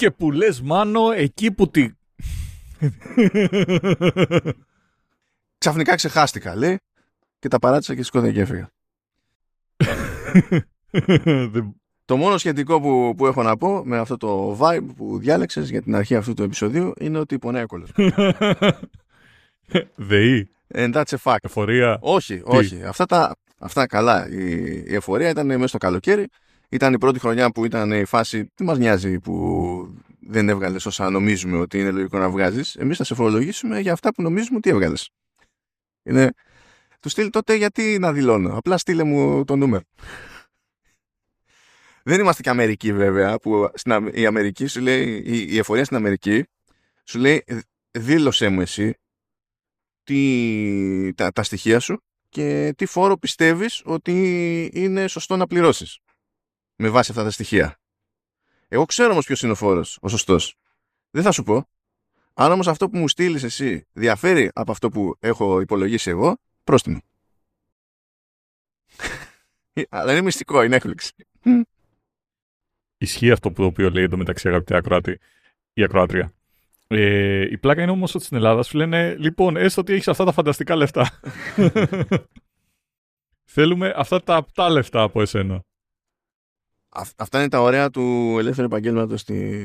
και που λες, Μάνο, εκεί που τη... Ξαφνικά ξεχάστηκα, λέει, και τα παράτησα και σηκώθηκα και έφυγα. Το μόνο σχετικό που έχω να πω με αυτό το vibe που διάλεξες για την αρχή αυτού του επεισοδίου είναι ότι πονάει ο κόλλος. ΔΕΗ. And that's a fact. Εφορία. Όχι. Αυτά καλά. Η εφορία ήταν μέσα στο καλοκαίρι. Ήταν η πρώτη χρονιά που ήταν η φάση. Τι μας νοιάζει που δεν έβγαλες όσα νομίζουμε ότι είναι λογικό να βγάζεις. Εμείς θα σε φορολογήσουμε για αυτά που νομίζουμε ότι έβγαλες. Είναι του στείλει τότε γιατί να δηλώνω. Απλά στείλε μου το νούμερο. Δεν είμαστε και Αμερική βέβαια, που η Αμερική σου λέει, η εφορία στην Αμερική σου λέει δήλωσέ μου εσύ τα στοιχεία σου και τι φόρο πιστεύεις ότι είναι σωστό να πληρώσεις με βάση αυτά τα στοιχεία. Εγώ ξέρω όμως ποιος είναι ο φόρος, ο σωστός. Δεν θα σου πω. Αν όμως αυτό που μου στείλεις εσύ διαφέρει από αυτό που έχω υπολογίσει εγώ, πρόστιμο. Αλλά είναι μυστικό, είναι έκπληξη. Ισχύει αυτό που το οποίο λέει εντωμεταξύ, αγαπητέ ακροάτη ή ακροάτρια. Η πλάκα είναι όμως ότι στην Ελλάδα σου λένε, λοιπόν, έστω ότι έχεις αυτά τα φανταστικά λεφτά. Θέλουμε αυτά τα απτά λεφτά από εσένα. Αυτά είναι τα ωραία του ελεύθερου επαγγέλματος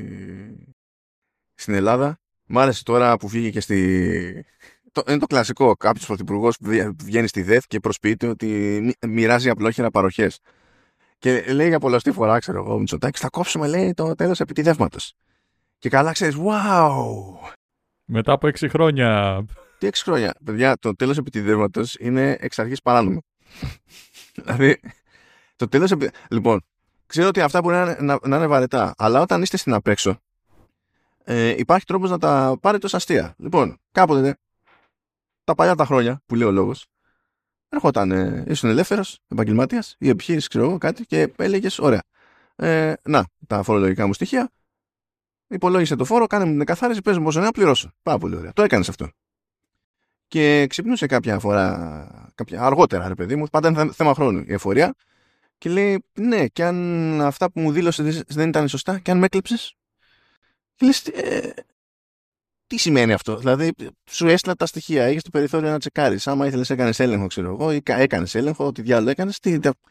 στην Ελλάδα. Μ' άρεσε τώρα που βγήκε και είναι το κλασικό. Κάποιος πρωθυπουργός που βγαίνει στη ΔΕΘ και προσποιείται ότι μοιράζει απλόχερα παροχές. Και λέει για πολλωστή φορά, ξέρω εγώ, Μητσοτάκης, θα κόψουμε, λέει, το τέλος επιτιδεύματος. Και καλά ξέρεις, wow! Μετά από 6 χρόνια. Τι 6 χρόνια? Παιδιά, το τέλος επιτιδεύματος είναι εξ αρχής παράνομο. Δηλαδή, το τέλος Λοιπόν, ξέρω ότι αυτά μπορεί να είναι βαρετά, αλλά όταν είστε στην απέξω, υπάρχει τρόπος να τα πάρετε ως αστεία. Λοιπόν, κάποτε, τα παλιά τα χρόνια, που λέει ο λόγος, έρχονταν, ήσουν ελεύθερος επαγγελματίας ή επιχείρηση, ξέρω εγώ, κάτι, και έλεγες, ωραία, να, τα φορολογικά μου στοιχεία, υπολόγισε το φόρο, κάνε μου την εκαθάριση, πες μου πόσο να πληρώσω. Πάρα πολύ ωραία. Το έκανες αυτό. Και ξυπνούσε κάποια φορά, αργότερα, ρε παιδί μου, πάντα είναι θέμα χρόνου η εφορία, και λέει, ναι, και αν αυτά που μου δήλωσες δεν ήταν σωστά, και αν με έκλεψες. Και λες, τι σημαίνει αυτό? Δηλαδή, σου έστειλα τα στοιχεία, έχεις το περιθώριο να τσεκάρεις. Άμα ήθελες, έκανες έλεγχο, ξέρω εγώ, ή έκανες έλεγχο, ό,τι διάλογο έκανες.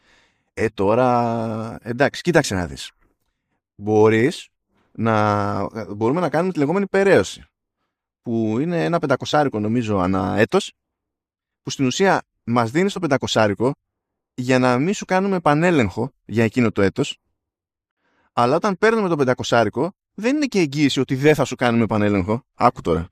Τώρα, εντάξει, κοίταξε να δεις. Μπορούμε να κάνουμε τη λεγόμενη περαίωση, που είναι ένα 500 νομίζω ανά έτος, που στην ουσία μας δίνει το 500 για να μην σου κάνουμε επανέλεγχο για εκείνο το έτος, αλλά όταν παίρνουμε το 500 δεν είναι και εγγύηση ότι δεν θα σου κάνουμε επανέλεγχο. Άκου τώρα.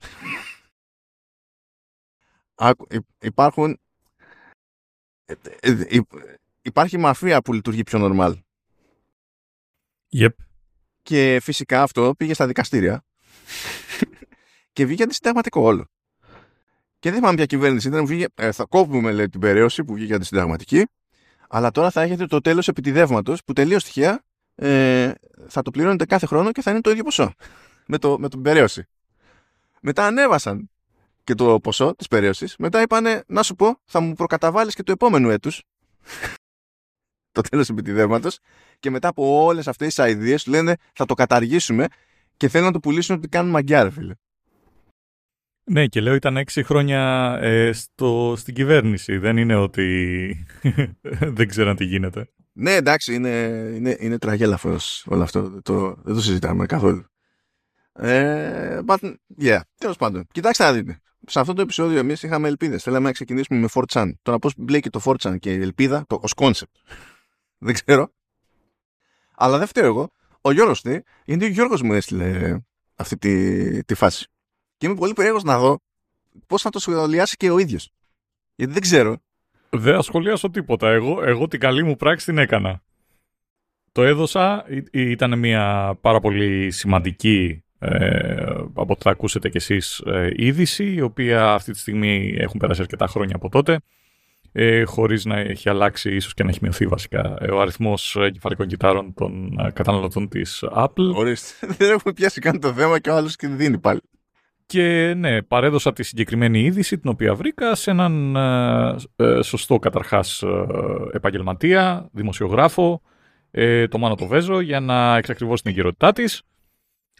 Υπάρχει μαφία που λειτουργεί πιο normal. Yep. Και φυσικά αυτό πήγε στα δικαστήρια και βγήκε αντισυνταγματικό όλο. Και δεν θυμάμαι ποια κυβέρνηση ήταν που βγήκε. Θα κόβουμε, λέει, την περαίωση που βγήκε αντισυνταγματική, αλλά τώρα θα έχετε το τέλος επιτιδεύματος που τελείως τυχαία θα το πληρώνετε κάθε χρόνο και θα είναι το ίδιο ποσό με την περαίωση. Μετά ανέβασαν και το ποσό της περαίωσης. Μετά είπανε, να σου πω, θα μου προκαταβάλεις και του επόμενου έτους το τέλος επιτιδεύματος, και μετά από όλες αυτές τις αηδίες του λένε θα το καταργήσουμε και θέλουν να το πουλήσουν ότι κάνουν μαγκιά, ρε φίλε. Ναι, και λέω ήταν 6 χρόνια στην κυβέρνηση. Δεν είναι ότι δεν ξέραν τι γίνεται. Ναι, εντάξει, είναι τραγέλαφος όλο αυτό. Δεν το συζητάμε καθόλου. But, yeah, τέλος πάντων. Κοιτάξτε να δείτε. Σε αυτό το επεισόδιο εμείς είχαμε ελπίδες. Θέλαμε να ξεκινήσουμε με 4chan. Τώρα πώς μπλέκει το 4chan και η ελπίδα ως concept, δεν ξέρω. Αλλά δεν φταίω εγώ. Ο Γιώργος φταίει, γιατί ο Γιώργος μου έστειλε αυτή τη φάση. Και είμαι πολύ περίεργος να δω πώς θα το σχολιάσει και ο ίδιος. Γιατί δεν ξέρω. Δεν ασχολιάσω τίποτα. Εγώ την καλή μου πράξη την έκανα. Το έδωσα. Ήταν μια πάρα πολύ σημαντική, από ό,τι θα ακούσετε κι εσείς, είδηση, η οποία αυτή τη στιγμή έχουν περάσει αρκετά χρόνια από τότε, χωρίς να έχει αλλάξει, ίσως και να έχει μειωθεί βασικά, ο αριθμός κεφαλικών κυτάρων των καταναλωτών της Apple. Ορίστε, δεν έχουμε πιάσει καν το θέμα και ο άλλος και δίνει πάλι. Και ναι, παρέδωσα τη συγκεκριμένη είδηση, την οποία βρήκα σε έναν σωστό καταρχάς επαγγελματία, δημοσιογράφο, το Μάνο το Βέζο, για να εξακριβώσει την εγκυρότητά της.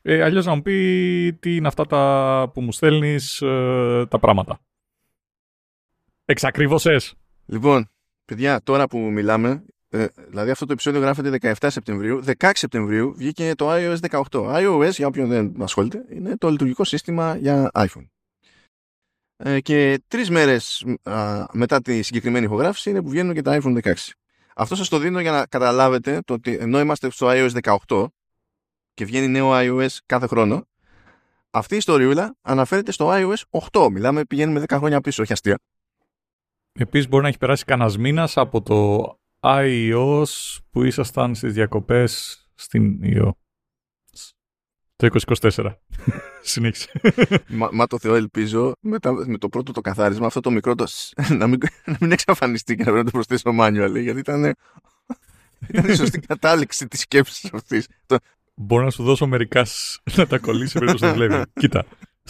Αλλιώς να μου πει τι είναι αυτά τα που μου στέλνεις τα πράγματα. Εξακρίβωσες. Λοιπόν, παιδιά, τώρα που μιλάμε, δηλαδή αυτό το επεισόδιο γράφεται 17 Σεπτεμβρίου, 16 Σεπτεμβρίου βγήκε το iOS 18. iOS, για όποιον δεν ασχολείται, είναι το λειτουργικό σύστημα για iPhone. Και 3 μέρες μετά τη συγκεκριμένη ηχογράφηση είναι που βγαίνουν και τα iPhone 16. Αυτό σας το δίνω για να καταλάβετε το ότι ενώ είμαστε στο iOS 18 και βγαίνει νέο iOS κάθε χρόνο, αυτή η ιστοριούλα αναφέρεται στο iOS 8. Μιλάμε, πηγαίνουμε 10 χρόνια πίσω, όχι αστεία. Επίσης μπορεί να έχει περάσει κανένας μήνας από το iOS που ήσασταν στις διακοπές στην iOS. Το 2024. Συνέχισε. Μα το Θεό ελπίζω με το πρώτο το καθάρισμα αυτό το μικρό να μην εξαφανιστεί και να πρέπει να το προσθέσω manual, γιατί ήταν η σωστή κατάληξη της σκέψης αυτής. Μπορώ να σου δώσω μερικά να τα κολλήσει πριν το βλέπει. Κοίτα.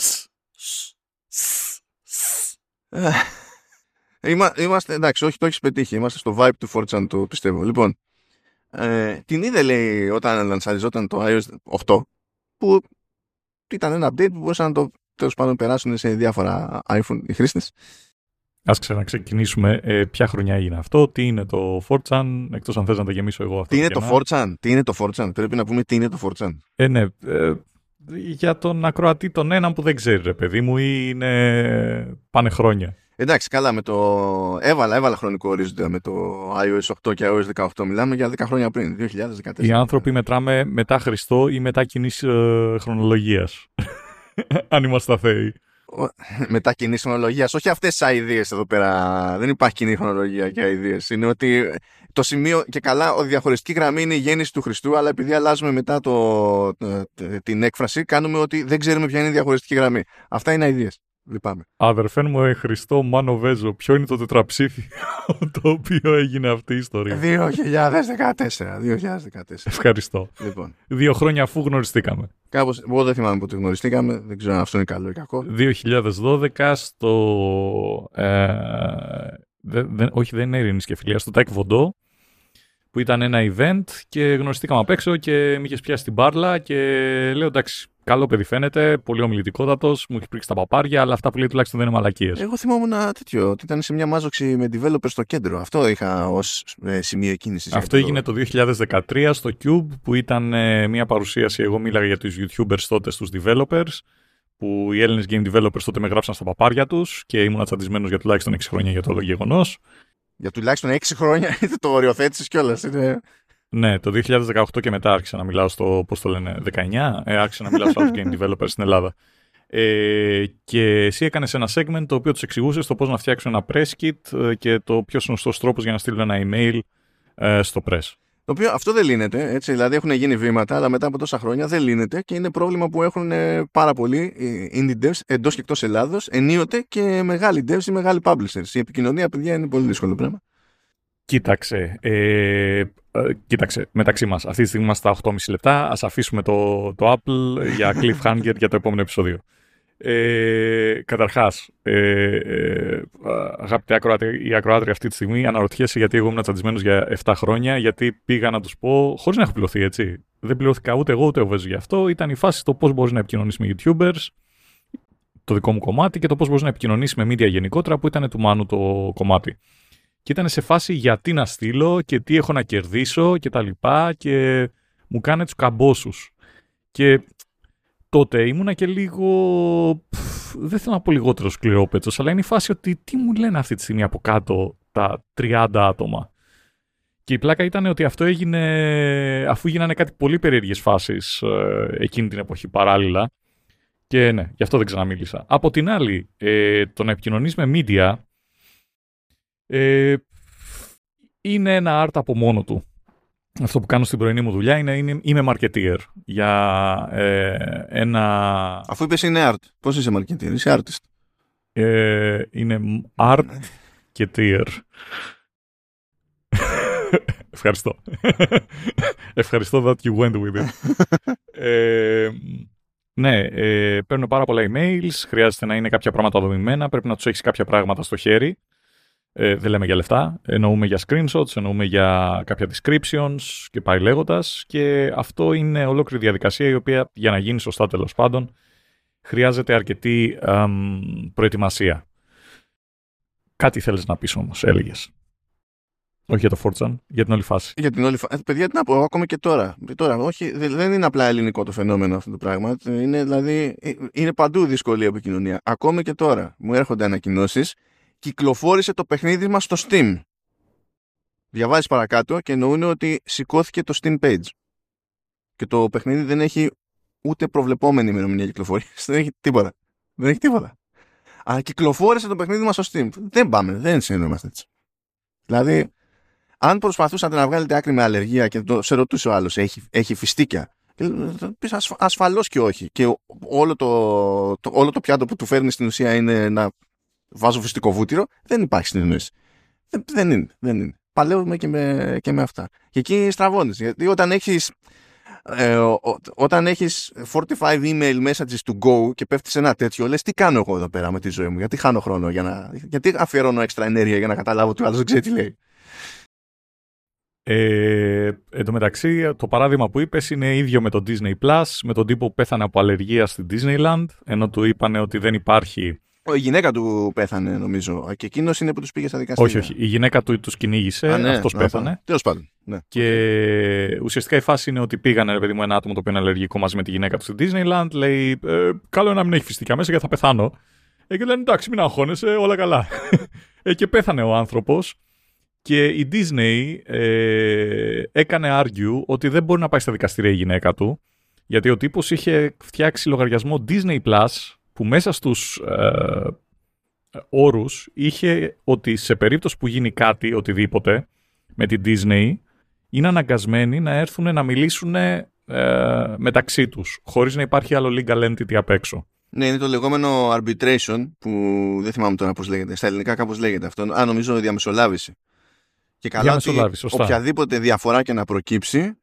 Είμαστε, εντάξει, όχι, το έχεις πετύχει. Είμαστε στο vibe του 4chan, το πιστεύω. Λοιπόν, την είδε, λέει, όταν λανσαριζόταν το iOS 8, που ήταν ένα update που μπορούσαν να το τέλος πάντων περάσουν σε διάφορα iPhone οι χρήστες. Ας ξαναξεκινήσουμε ποια χρονιά έγινε αυτό, τι είναι το 4chan, εκτός αν θες να τα γεμίσω εγώ αυτό. Τι είναι το 4chan, πρέπει να πούμε τι είναι το 4chan. Ναι, για τον ακροατή τον έναν που δεν ξέρει, ρε παιδί μου, ή είναι πάνε χρόνια. Εντάξει, καλά, με το έβαλα χρονικό ορίζοντα με το iOS 8 και iOS 18. Μιλάμε για 10 χρόνια πριν, 2014. Οι άνθρωποι μετράμε μετά Χριστό ή μετά κοινής χρονολογίας. Αν είμαστε θεοί. Μετά κοινής χρονολογίας. Όχι αυτές τις αηδίες εδώ πέρα. Δεν υπάρχει κοινή χρονολογία και αηδίες. Είναι ότι το σημείο, και καλά, η διαχωριστική γραμμή είναι η γέννηση του Χριστού, αλλά επειδή αλλάζουμε μετά την έκφραση, κάνουμε ότι δεν ξέρουμε ποια είναι η διαχωριστική γραμμή. Αυτά είναι αηδίες. Λυπάμαι. Αδερφέ μου, Χριστό Μάνο Βέζο, ποιο είναι το τετραψήφιο το οποίο έγινε αυτή η ιστορία? 2014. Ευχαριστώ. Λοιπόν. 2 χρόνια αφού γνωριστήκαμε. Κάπως, εγώ δεν θυμάμαι πότε γνωριστήκαμε, δεν ξέρω αν αυτό είναι καλό ή κακό. 2012 στο... όχι, δεν είναι Ειρήνης και Φιλία, στο Τάικ Βοντό, που ήταν ένα event και γνωριστήκαμε απ' έξω και με είχες πιάσει την μπάρλα και λέω εντάξει, καλό παιδί φαίνεται, πολύ ομιλητικότατος, μου έχει πρίξει τα παπάρια, αλλά αυτά που λέει τουλάχιστον δεν είναι μαλακίες. Εγώ θυμόμουν τέτοιο, ότι ήταν σε μια μάζοξη με developers στο κέντρο. Αυτό είχα ως σημείο κίνησης. Αυτό έγινε το 2013 στο Cube, που ήταν μια παρουσίαση, εγώ μίλαγα για τους YouTubers τότε, στους developers, που οι Έλληνες game developers τότε με γράψαν στα παπάρια τους και ήμουν τσαντισμένος για τουλάχιστον 6 χρόνια για το όλο γεγονός. Για τουλάχιστον 6 χρόνια, είτε το οριοθέτησες κιόλας. Ναι, το 2018 και μετά άρχισα να μιλάω στο, πώς το λένε, 19, άρχισα να μιλάω στους άλλους game developers στην Ελλάδα. Και εσύ έκανες ένα segment το οποίο τους εξηγούσες το πώς να φτιάξουν ένα press kit και το ποιος είναι ο σωστός τρόπος για να στείλουν ένα email στο press. Το οποίο αυτό δεν λύνεται, έτσι, δηλαδή έχουν γίνει βήματα, αλλά μετά από τόσα χρόνια δεν λύνεται και είναι πρόβλημα που έχουν πάρα πολλοί indie devs εντός και εκτός Ελλάδος, ενίοτε και μεγάλοι devs ή μεγάλοι publishers. Η επικοινωνία, παιδιά, είναι πολύ δύσκολο πράγμα. Κοίταξε, μεταξύ μας, αυτή τη στιγμή είμαστε στα 8,5 λεπτά, ας αφήσουμε το Apple για cliffhanger για το επόμενο επεισόδιο. Καταρχάς, αγαπητοί ακροάτρια, η ακροάτρια αυτή τη στιγμή αναρωτιέσαι γιατί εγώ ήμουν τσαντισμένος για 7 χρόνια, γιατί πήγα να τους πω, χωρίς να έχω πληρωθεί, έτσι. Δεν πληρώθηκα ούτε εγώ ούτε ο Βέζος γι' αυτό. Ήταν η φάση το πώς μπορείς να επικοινωνήσεις με YouTubers, το δικό μου κομμάτι, και το πώς μπορείς να επικοινωνήσεις με media γενικότερα, που ήταν του Μάνου το κομμάτι. Και ήταν σε φάση γιατί να στείλω και τι έχω να κερδίσω και τα λοιπά, και μου κάνε τους καμπόσους. Και τότε ήμουνα και λίγο, δεν θέλω να πω λιγότερο σκληρόπετσος, αλλά είναι η φάση ότι τι μου λένε αυτή τη στιγμή από κάτω τα 30 άτομα. Και η πλάκα ήταν ότι αυτό έγινε αφού γίνανε κάτι πολύ περίεργες φάσεις εκείνη την εποχή παράλληλα. Και ναι, γι' αυτό δεν ξαναμίλησα. Από την άλλη, το να επικοινωνείς με media είναι ένα art από μόνο του. Αυτό που κάνω στην πρωινή μου δουλειά είμαι marketeer για ένα... Αφού είπες είναι art, πώς είσαι marketeer, είσαι artist? Είναι marketeer. Ευχαριστώ. Ευχαριστώ that you went with it. Ναι, παίρνω πάρα πολλά emails, χρειάζεται να είναι κάποια πράγματα δομημένα, πρέπει να τους έχεις κάποια πράγματα στο χέρι. Δεν λέμε για λεφτά, εννοούμε για screenshots, εννοούμε για κάποια descriptions και πάει λέγοντας, και αυτό είναι ολόκληρη διαδικασία η οποία για να γίνει σωστά τέλος πάντων χρειάζεται αρκετή προετοιμασία. Κάτι θέλεις να πεις όμως, έλεγες. Όχι για το 4chan, για την όλη φάση. Για την όλη φάση. Παιδιά, τι να πω, ακόμη και τώρα. Όχι, δεν είναι απλά ελληνικό το φαινόμενο αυτό το πράγμα. Είναι παντού δυσκολία επικοινωνία. Ακόμη και τώρα μου έρχονται ανακοινώσεις. Κυκλοφόρησε το παιχνίδι μας στο Steam. Διαβάζεις παρακάτω και εννοούν ότι σηκώθηκε το Steam page. Και το παιχνίδι δεν έχει ούτε προβλεπόμενη ημερομηνία κυκλοφορίας. Δεν έχει τίποτα. Δεν έχει τίποτα. Αλλά κυκλοφόρησε το παιχνίδι μας στο Steam. Δεν πάμε, δεν συνεννοούμαστε έτσι. Δηλαδή, αν προσπαθούσατε να βγάλετε άκρη με αλλεργία και σε ρωτούσε ο άλλος, έχει φιστίκια, πεις ασφαλώς και όχι. Και όλο το πιάτο που του φέρνει στην ουσία είναι να βάζω φιστικό βούτυρο, δεν υπάρχει συνεννόηση. Δεν είναι. Παλεύουμε και με αυτά. Και εκεί στραβώνεις. Γιατί όταν έχεις 45 email messages to go και πέφτεις σε ένα τέτοιο, λες τι κάνω εγώ εδώ πέρα με τη ζωή μου, γιατί χάνω χρόνο, γιατί αφιερώνω έξτρα ενέργεια για να καταλάβω ότι ο άλλος δεν ξέρει τι λέει. Εν τω μεταξύ, το παράδειγμα που είπες είναι ίδιο με το Disney Plus, με τον τύπο που πέθανε από αλλεργία στην Disneyland, ενώ του είπανε ότι δεν υπάρχει. Η γυναίκα του πέθανε, νομίζω. Και εκείνος είναι που τους πήγε στα δικαστήρια. Όχι. Η γυναίκα του τους κυνήγησε, αυτός πέθανε. Τέλος πάντων. Ναι. Και ουσιαστικά η φάση είναι ότι πήγανε, ρε παιδί μου, ένα άτομο το οποίο είναι αλλεργικό μαζί με τη γυναίκα του στην Disneyland. Λέει, καλό είναι να μην έχει φυστικά μέσα γιατί θα πεθάνω. Και λένε, εντάξει, μην αγχώνεσαι, όλα καλά. Και πέθανε ο άνθρωπος. Και η Disney έκανε argue ότι δεν μπορεί να πάει στα δικαστήρια η γυναίκα του, γιατί ο τύπος είχε φτιάξει λογαριασμό Disney Plus που μέσα στους όρους είχε ότι σε περίπτωση που γίνει κάτι, οτιδήποτε, με την Disney, είναι αναγκασμένοι να έρθουν να μιλήσουν μεταξύ τους, χωρίς να υπάρχει άλλο legal entity απ' έξω. Ναι, είναι το λεγόμενο arbitration, που δεν θυμάμαι τώρα πώς λέγεται. Στα ελληνικά κάπως λέγεται αυτό. Νομίζω διαμεσολάβηση. Και καλά ότι οποιαδήποτε διαφορά και να προκύψει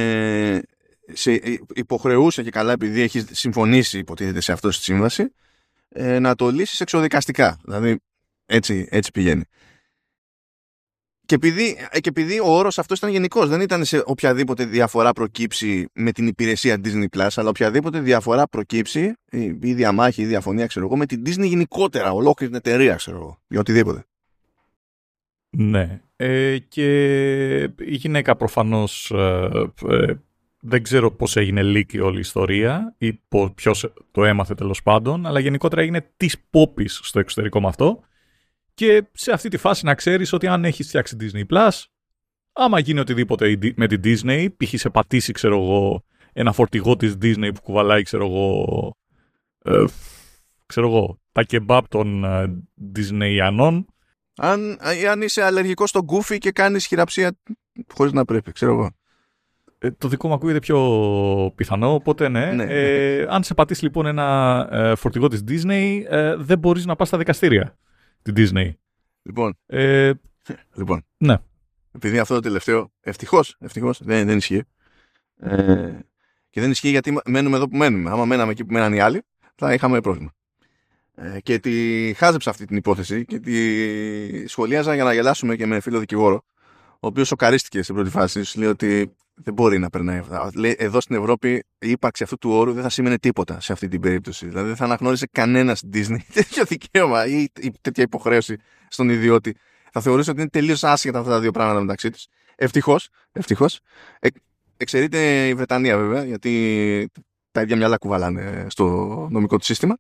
υποχρεούσε και καλά, επειδή έχει συμφωνήσει υποτίθεται σε αυτό στη σύμβαση, να το λύσεις εξοδικαστικά. Δηλαδή έτσι πηγαίνει. Και επειδή ο όρος αυτός ήταν γενικός, δεν ήταν σε οποιαδήποτε διαφορά προκύψει με την υπηρεσία Disney Plus, αλλά οποιαδήποτε διαφορά προκύψει, ή διαμάχη ή διαφωνία, ξέρω εγώ, με την Disney γενικότερα, ολόκληρη την εταιρεία, ξέρω εγώ, για οτιδήποτε. Ναι. Και η γυναίκα προφανώς δεν ξέρω πώς έγινε leak όλη η ιστορία ή ποιος το έμαθε τέλος πάντων, αλλά γενικότερα έγινε της πόπης στο εξωτερικό με αυτό. Και σε αυτή τη φάση να ξέρεις ότι αν έχεις φτιάξει Disney Plus, άμα γίνει οτιδήποτε με την Disney, π.χ. σε πατήσει, ξέρω εγώ, ένα φορτηγό της Disney που κουβαλάει, ξέρω εγώ, τα κεμπάπ των Disneyanών. Αν είσαι αλλεργικός στο Goofy και κάνεις χειραψία χωρίς να πρέπει, ξέρω εγώ. Το δικό μου ακούγεται πιο πιθανό, οπότε ναι. Αν σε πατήσει λοιπόν ένα φορτηγό της Disney, δεν μπορείς να πας στα δικαστήρια την Disney. Λοιπόν, ναι. Επειδή αυτό το τελευταίο ευτυχώς δεν ισχύει. Και δεν ισχύει γιατί μένουμε εδώ που μένουμε. Άμα μέναμε εκεί που μέναν οι άλλοι, θα είχαμε πρόβλημα. Και τη χάζεψα αυτή την υπόθεση και τη σχολίαζα για να γελάσουμε και με φίλο δικηγόρο, ο οποίος σοκαρίστηκε στην πρώτη φάση. Σου λέει ότι δεν μπορεί να περνάει αυτά. Λέει, εδώ στην Ευρώπη η ύπαρξη αυτού του όρου δεν θα σήμαινε τίποτα σε αυτή την περίπτωση. Δηλαδή δεν θα αναγνώρισε κανένας Disney τέτοιο δικαίωμα ή τέτοια υποχρέωση στον ιδιώτη. Θα θεωρούσε ότι είναι τελείως άσχετα αυτά τα δύο πράγματα μεταξύ τους. Ευτυχώς. Εξαιρείται η Βρετανία βέβαια, γιατί τα ίδια μυαλά κουβαλάνε στο νομικό του σύστημα.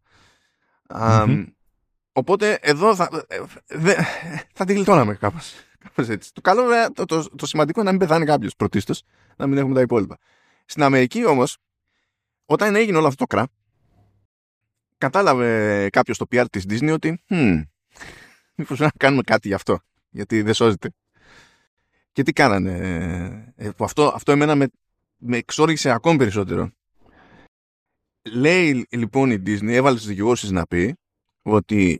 Οπότε εδώ θα τη γλιτώναμε κάπως έτσι. Το καλό, το σημαντικό είναι να μην πεθάνει κάποιος πρωτίστως, να μην έχουμε τα υπόλοιπα. Στην Αμερική όμως, όταν έγινε όλο αυτό το κρά, κατάλαβε κάποιος στο PR της Disney ότι μήπως να κάνουμε κάτι γι' αυτό, γιατί δεν σώζεται. Και τι κάνανε? Αυτό εμένα με εξόργησε ακόμη περισσότερο. Λέει λοιπόν η Disney, έβαλε στους δικηγόρους της να πει ότι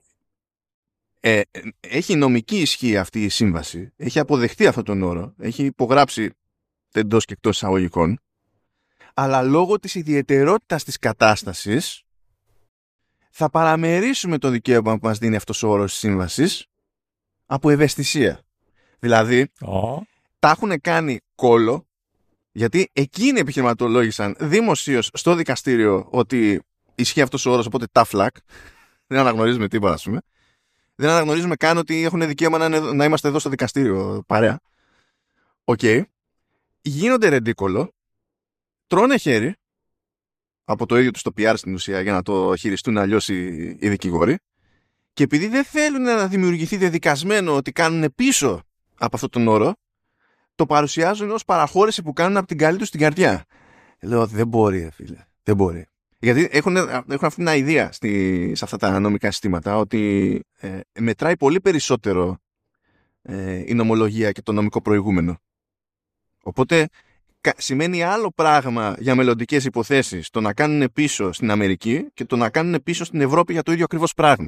έχει νομική ισχύ αυτή η σύμβαση, έχει αποδεχτεί αυτόν τον όρο, έχει υπογράψει εντός και εκτός εισαγωγικών, αλλά λόγω της ιδιαιτερότητας της κατάστασης θα παραμερίσουμε το δικαίωμα που μας δίνει αυτός ο όρος της σύμβασης από ευαισθησία. Δηλαδή, τα έχουν κάνει κόλλο, γιατί εκείνοι επιχειρηματολόγησαν δημοσίως στο δικαστήριο ότι ισχύει αυτός ο όρος, οπότε tough luck. Δεν αναγνωρίζουμε τίποτα, ας πούμε. Δεν αναγνωρίζουμε καν ότι έχουν δικαίωμα να είμαστε εδώ στο δικαστήριο παρέα. Οκ. Γίνονται ρεντίκολο, τρώνε χέρι από το ίδιο τους το PR στην ουσία για να το χειριστούν αλλιώς οι δικηγόροι, και επειδή δεν θέλουν να δημιουργηθεί δεδικασμένο ότι κάνουν πίσω από αυτόν τον όρο, το παρουσιάζουν ως παραχώρηση που κάνουν από την καλή τους την καρδιά. Λέω, δεν μπορεί, φίλε. Δεν μπορεί. Γιατί έχουν αυτή την ιδέα σε αυτά τα νομικά συστήματα ότι μετράει πολύ περισσότερο η νομολογία και το νομικό προηγούμενο. Οπότε σημαίνει άλλο πράγμα για μελλοντικές υποθέσεις το να κάνουν πίσω στην Αμερική και το να κάνουν πίσω στην Ευρώπη για το ίδιο ακριβώς πράγμα.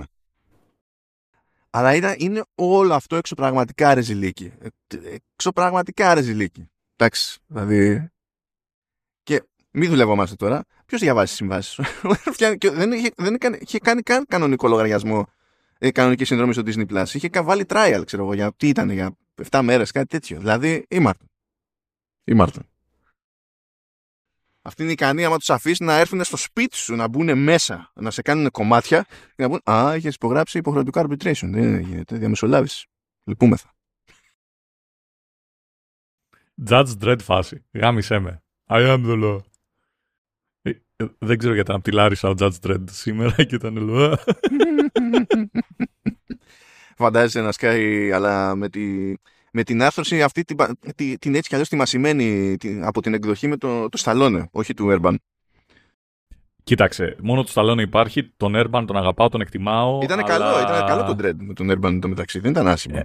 Αλλά είναι όλο αυτό εξωπραγματικά ρεζιλίκι. Εξωπραγματικά ρεζιλίκι. Εντάξει, δηλαδή. Και μην δουλεύομαστε τώρα. Ποιος διαβάζει συμβάσεις? δεν είχε κάνει καν κανονικό λογαριασμό, κανονική συνδρομή στο Disney Plus. Είχε βάλει trial, ξέρω εγώ, για τι ήταν, για 7 μέρες, κάτι τέτοιο. Δηλαδή, ήμαρτον. Αυτή είναι ικανή, άμα τους αφήσει να έρθουν στο σπίτι σου, να μπουν μέσα, να σε κάνουν κομμάτια και να πούν, α, είχες υπογράψει υποχρεωτικό arbitration. Δεν γίνεται, διαμεσολάβηση. Λυπούμεθα. Judge Dredd φάση. Γάμισέ με. I am the law. Δεν ξέρω γιατί ήταν από τη Λάρισα ο Judge Dredd σήμερα και ήταν λέω. Φαντάζεσαι να σκάει, αλλά με την άρθρωση αυτή την έτσι κι αλλιώς τη μασημένη από την εκδοχή με το Σταλόνε, όχι του Urban. Κοίταξε, μόνο του Σταλόνε υπάρχει, τον Urban τον αγαπάω, τον εκτιμάω. Ήταν καλό τον Dredd με τον Urban το μεταξύ, δεν ήταν άσχημο.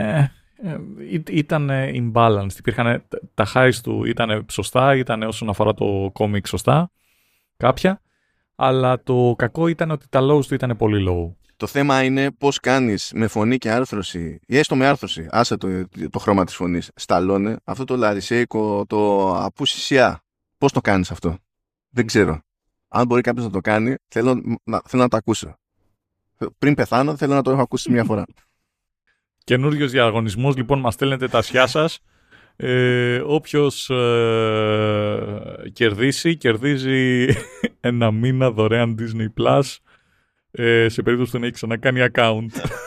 Ήταν imbalanced, υπήρχαν τα highs του, ήταν σωστά, ήταν όσον αφορά το comic σωστά, κάποια, αλλά το κακό ήταν ότι τα lows του ήταν πολύ low. Το θέμα είναι πώς κάνεις με φωνή και άρθρωση, ή έστω με άρθρωση, άσε το χρώμα της φωνής, Σταλόνε, αυτό το λαρισέικο, το απουσισιά. Πώς το κάνεις αυτό? Δεν ξέρω. Αν μπορεί κάποιος να το κάνει, θέλω να το ακούσω. Πριν πεθάνω, θέλω να το έχω ακούσει μια φορά. Καινούριος διαγωνισμός, λοιπόν, μας στέλνετε τα ασιά σας. Όποιος κερδίζει ένα μήνα δωρεάν Disney Plus, σε περίπτωση που δεν έχει ξανακάνει account.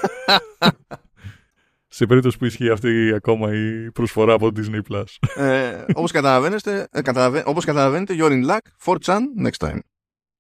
Σε περίπτωση που ισχύει αυτή ακόμα η προσφορά από Disney Plus. Όπως καταλαβαίνετε, you're in luck, 4chan next time.